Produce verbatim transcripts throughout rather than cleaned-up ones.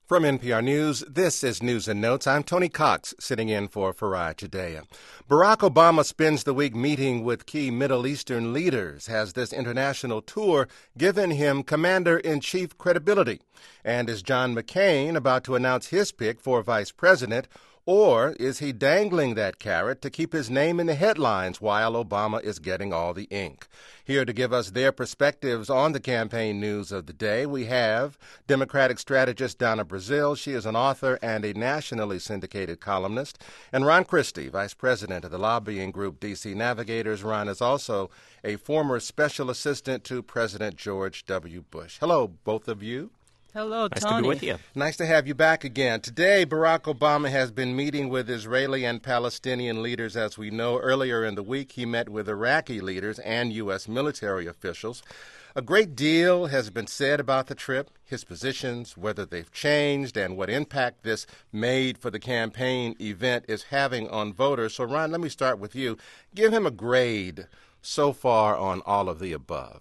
From N P R News, this is News and Notes. I'm Tony Cox, sitting in for Faraj Judea. Barack Obama spends the week meeting with key Middle Eastern leaders. Has this international tour given him commander-in-chief credibility? And is John McCain about to announce his pick for vice president? Or is he dangling that carrot to keep his name in the headlines while Obama is getting all the ink? Here to give us their perspectives on the campaign news of the day, we have Democratic strategist Donna Brazile. She is an author and a nationally syndicated columnist. And Ron Christie, vice president of the lobbying group D C Navigators. Ron is also a former special assistant to President George W. Bush. Hello, both of you. Hello, Nice Tony. to be with you. Nice to have you back again. Today, Barack Obama has been meeting with Israeli and Palestinian leaders. As we know, earlier in the week, he met with Iraqi leaders and U S military officials. A great deal has been said about the trip, his positions, whether they've changed, and what impact this made for the campaign event is having on voters. So, Ron, let me start with you. Give him a grade so far on all of the above.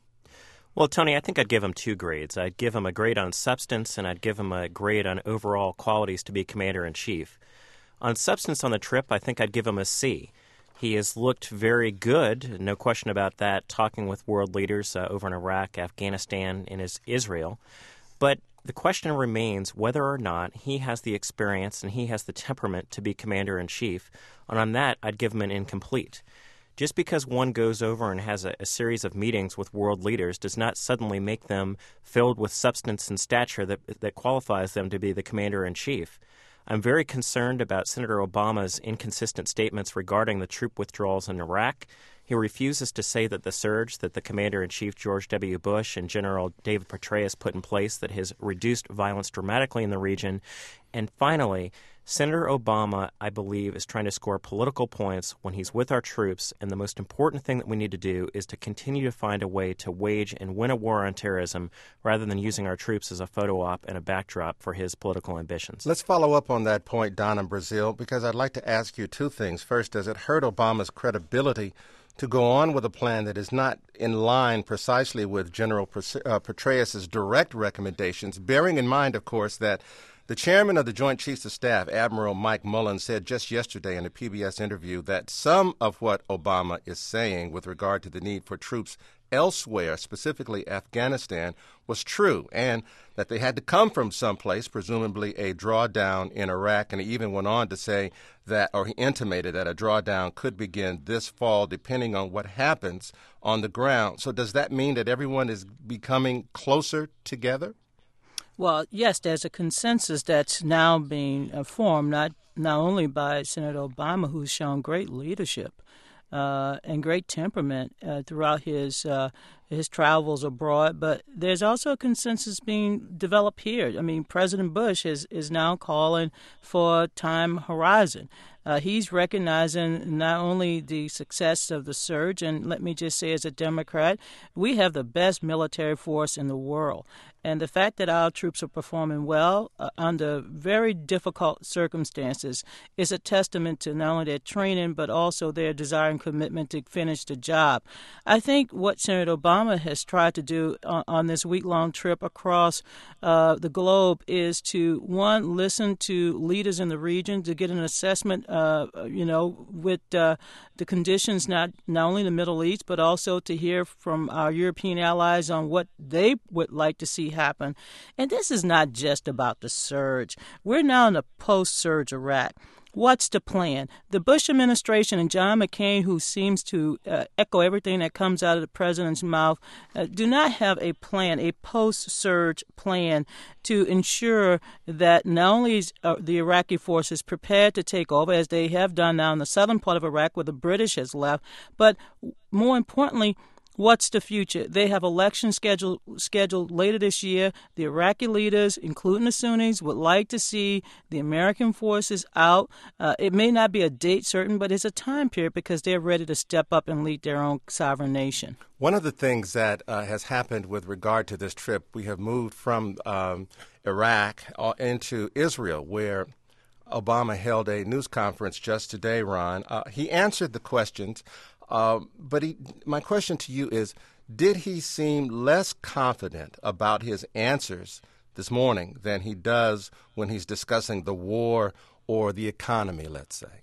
Well, Tony, I think I'd give him two grades. I'd give him a grade on substance, and I'd give him a grade on overall qualities to be commander-in-chief. On substance on the trip, I think I'd give him a C. He has looked very good, no question about that, talking with world leaders uh, over in Iraq, Afghanistan, and is Israel. But the question remains whether or not he has the experience and he has the temperament to be commander-in-chief. And on that, I'd give him an incomplete. Just because one goes over and has a, a series of meetings with world leaders does not suddenly make them filled with substance and stature that, that qualifies them to be the commander-in-chief. I'm very concerned about Senator Obama's inconsistent statements regarding the troop withdrawals in Iraq. He refuses to say that the surge that the commander-in-chief George W. Bush and General David Petraeus put in place that has reduced violence dramatically in the region. And finally, Senator Obama, I believe, is trying to score political points when he's with our troops, and the most important thing that we need to do is to continue to find a way to wage and win a war on terrorism rather than using our troops as a photo op and a backdrop for his political ambitions. Let's follow up on that point, Donna Brazile, because I'd like to ask you two things. First, does it hurt Obama's credibility to go on with a plan that is not in line precisely with General Petraeus' direct recommendations, bearing in mind, of course, that the chairman of the Joint Chiefs of Staff, Admiral Mike Mullen, said just yesterday in a P B S interview that some of what Obama is saying with regard to the need for troops elsewhere, specifically Afghanistan, was true, and that they had to come from someplace, presumably a drawdown in Iraq. And he even went on to say that, or he intimated that a drawdown could begin this fall, depending on what happens on the ground. So does that mean that everyone is becoming closer together? Well, yes, there's a consensus that's now being uh, formed, not not only by Senator Obama, who's shown great leadership uh, and great temperament uh, throughout his uh, his travels abroad, but there's also a consensus being developed here. I mean, President Bush is, is now calling for time horizon. Uh, he's recognizing not only the success of the surge, and let me just say as a Democrat, we have the best military force in the world. And the fact that our troops are performing well uh, under very difficult circumstances is a testament to not only their training, but also their desire and commitment to finish the job. I think what Senator Obama has tried to do on, on this week-long trip across uh, the globe is to, one, listen to leaders in the region to get an assessment, uh, you know, with uh, the conditions not, not only in the Middle East, but also to hear from our European allies on what they would like to see happen. And this is not just about the surge. We're now in a post-surge Iraq. What's the plan? The Bush administration and John McCain, who seems to uh, echo everything that comes out of the president's mouth, uh, do not have a plan, a post-surge plan to ensure that not only is uh, the Iraqi forces prepared to take over, as they have done now in the southern part of Iraq where the British has left, but more importantly, what's the future? They have elections scheduled scheduled later this year. The Iraqi leaders, including the Sunnis, would like to see the American forces out. Uh, it may not be a date certain, but it's a time period because they're ready to step up and lead their own sovereign nation. One of the things that uh, has happened with regard to this trip, we have moved from um, Iraq uh, into Israel, where Obama held a news conference just today, Ron. Uh, he answered the questions. Uh, but he, my question to you is, did he seem less confident about his answers this morning than he does when he's discussing the war or the economy, let's say?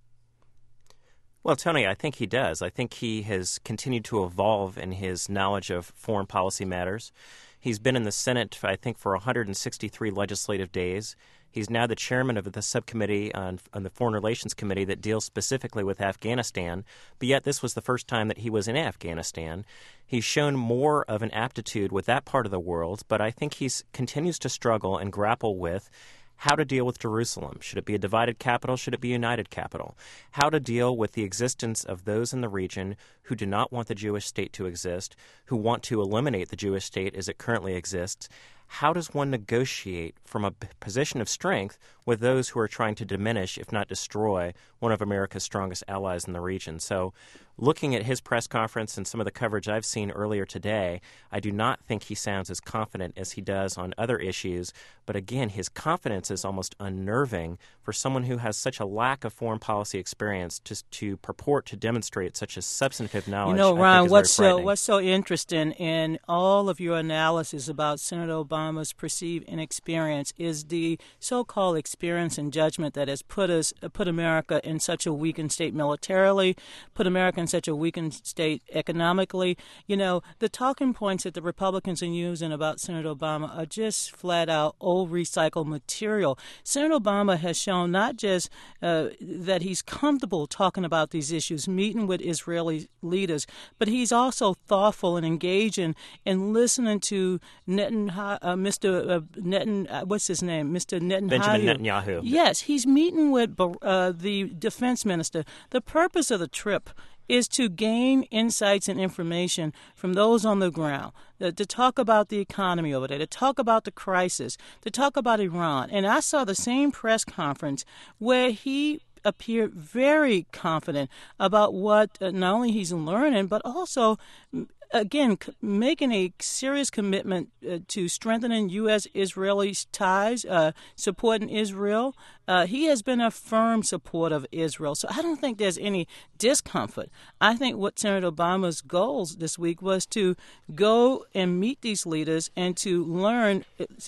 Well, Tony, I think he does. I think he has continued to evolve in his knowledge of foreign policy matters. He's been in the Senate, I think, for one hundred sixty-three legislative days. He's now the chairman of the subcommittee on, on the Foreign Relations Committee that deals specifically with Afghanistan, but yet this was the first time that he was in Afghanistan. He's shown more of an aptitude with that part of the world, but I think he continues to struggle and grapple with how to deal with Jerusalem. Should it be a divided capital? Should it be a united capital? How to deal with the existence of those in the region who do not want the Jewish state to exist, who want to eliminate the Jewish state as it currently exists. How does one negotiate from a position of strength with those who are trying to diminish, if not destroy, one of America's strongest allies in the region? So looking at his press conference and some of the coverage I've seen earlier today, I do not think he sounds as confident as he does on other issues. But again, his confidence is almost unnerving for someone who has such a lack of foreign policy experience to, to purport to demonstrate such a substantive knowledge. You know, Ron, what's so, frightening. what's so interesting in all of your analysis about Senator Obama's perceived inexperience is the so-called experience and judgment that has put us, put America in such a weakened state militarily, put America in such a weakened state economically. You know, the talking points that the Republicans are using about Senator Obama are just flat out old recycled material. Senator Obama has shown not just uh, that he's comfortable talking about these issues, meeting with Israeli leaders, but he's also thoughtful and engaging in listening to Netanyahu, uh, Mister Uh, Netan, uh, what's his name, Mister Netanyahu. Benjamin Netanyahu. Yes, he's meeting with uh, the defense minister. The purpose of the trip is to gain insights and information from those on the ground, uh, to talk about the economy over there, to talk about the crisis, to talk about Iran. And I saw the same press conference where he appeared very confident about what uh, not only he's learning, but also again, making a serious commitment uh, to strengthening U S Israeli ties, uh, supporting Israel. Uh, he has been a firm supporter of Israel. So I don't think there's any discomfort. I think what Senator Obama's goals this week was to go and meet these leaders and to learn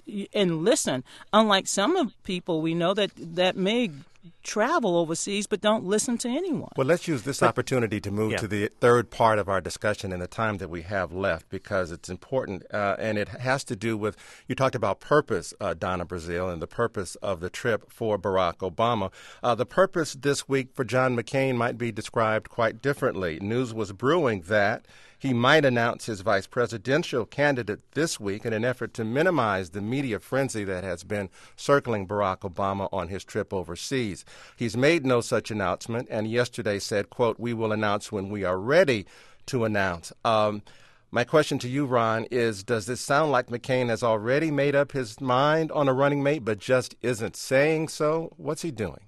and listen, unlike some of people we know that, that may travel overseas but don't listen to anyone. Well, let's use this opportunity to move yeah. to the third part of our discussion in the time that we have left, because it's important, uh, and it has to do with, you talked about purpose, uh, Donna Brazile, and the purpose of the trip for Barack Obama. Uh, the purpose this week for John McCain might be described quite differently. News was brewing that he might announce his vice presidential candidate this week in an effort to minimize the media frenzy that has been circling Barack Obama on his trip overseas. He's made no such announcement, and yesterday said, quote, "We will announce when we are ready to announce." Um, my question to you, Ron, is does this sound like McCain has already made up his mind on a running mate but just isn't saying so? What's he doing?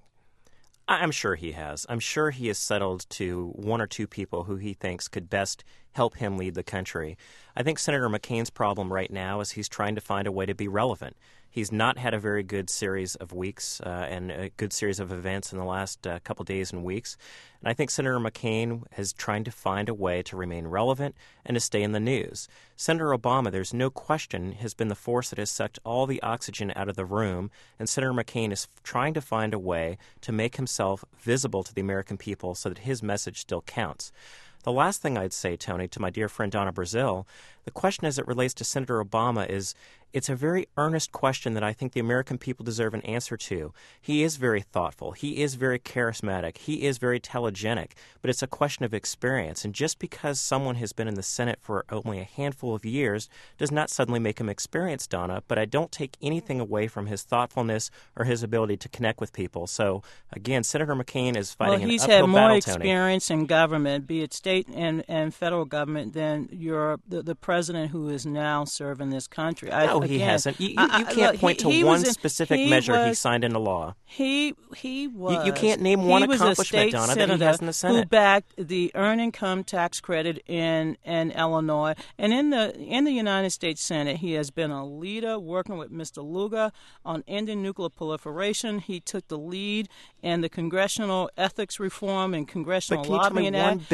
I'm sure he has. I'm sure he has settled to one or two people who he thinks could best help him lead the country. I think Senator McCain's problem right now is he's trying to find a way to be relevant. He's not had a very good series of weeks uh, and a good series of events in the last uh, couple days and weeks. And I think Senator McCain is trying to find a way to remain relevant and to stay in the news. Senator Obama, there's no question, has been the force that has sucked all the oxygen out of the room, and Senator McCain is trying to find a way to make himself visible to the American people so that his message still counts. The last thing I'd say, Tony, to my dear friend Donna Brazile, the question as it relates to Senator Obama is, it's a very earnest question that I think the American people deserve an answer to. He is very thoughtful. He is very charismatic. He is very telegenic. But it's a question of experience. And just because someone has been in the Senate for only a handful of years does not suddenly make him experienced, Donna. But I don't take anything away from his thoughtfulness or his ability to connect with people. So, again, Senator McCain is fighting well, an uphill battle, Tony. Well, he's had more experience in government, be it state and, and federal government, than your the, the president who is now serving this country. I, no, again, he hasn't. You, you, I, you can't look, point he, to he one in, specific he measure was, he signed into law. He he was. You, you can't name one he was accomplishment, Donna, that he has in the Senate. Who backed the earned income tax credit in, in Illinois, and in the in the United States Senate, he has been a leader working with Mister Lugar on ending nuclear proliferation. He took the lead in the congressional ethics reform and congressional but can you lobbying tell me one act. bill so that he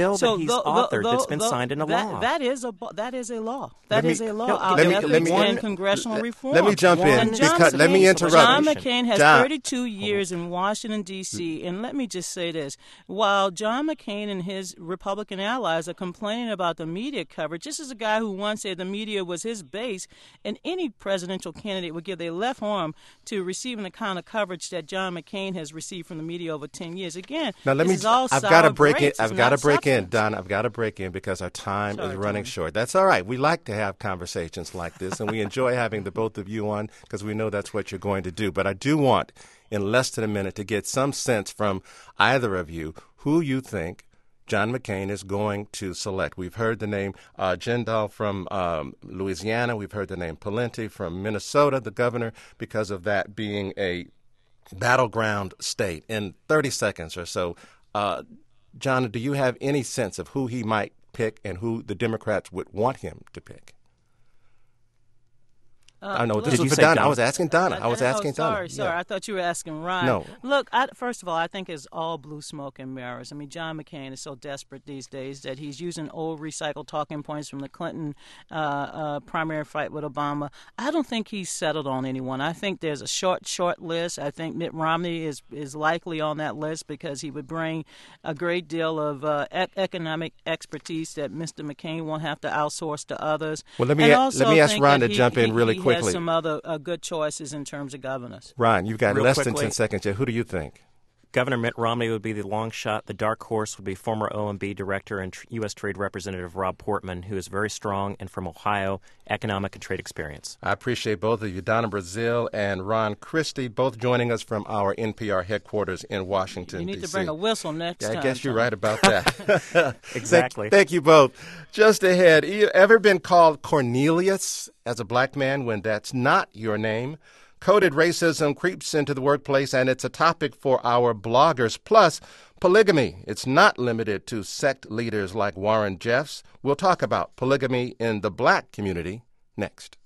though, authored though, that's been though, signed into that, law. That is a that is a law. That let is me, a law. No, Our let me, ethics let me, and let, congressional let, reform. Let me jump in And John because McCain, let me interrupt. John McCain has John, thirty-two years in Washington, D C, and let me just say this. While John McCain and his Republican allies are complaining about the media coverage, this is a guy who once said the media was his base, and any presidential candidate would give their left arm to receiving the kind of coverage that John McCain has received from the media over ten years. Again, now let this me. is all I've got to break grapes. in. I've It's got to not break in, substance. Don. I've got to break in because our time Sorry, is running Tony. short. That's all right. We like to have conversations like this, and we enjoy having the both of you on because we know that's what you're going to do. But I do want, in less than a minute, to get some sense from either of you who you think John McCain is going to select. We've heard the name uh, Jindal from um, Louisiana. We've heard the name Pawlenty from Minnesota, the governor, because of that being a battleground state. In thirty seconds or so, uh, John, do you have any sense of who he might pick and who the Democrats would want him to pick? Uh, I know look, this Did was you for say Donna. Donna? I was asking Donna. I was Oh, asking sorry, Donna. sorry. Yeah. I thought you were asking Ryan. No. Look, I, first of all, I think it's all blue smoke and mirrors. I mean, John McCain is so desperate these days that he's using old recycled talking points from the Clinton uh, uh, primary fight with Obama. I don't think he's settled on anyone. I think there's a short, short list. I think Mitt Romney is, is likely on that list because he would bring a great deal of uh, e- economic expertise that Mister McCain won't have to outsource to others. Well, let me And a- also let me ask think Ron that to he- jump in he- really he quickly. has some other uh, good choices in terms of governors. Ryan, you've got Real less than quickly. ten seconds yet. Who do you think? Governor Mitt Romney would be the long shot. The dark horse would be former O M B director and tr- U S Trade Representative Rob Portman, who is very strong and from Ohio, economic and trade experience. I appreciate both of you, Donna Brazil and Ron Christie, both joining us from our N P R headquarters in Washington, You need D C. to bring a whistle next Yeah, time. I guess you're Tony. right about that. Exactly. Thank, thank you both. Just ahead, you ever been called Cornelius as a black man when that's not your name? Coded racism creeps into the workplace, and it's a topic for our bloggers. Plus, polygamy. It's not limited to sect leaders like Warren Jeffs. We'll talk about polygamy in the black community next.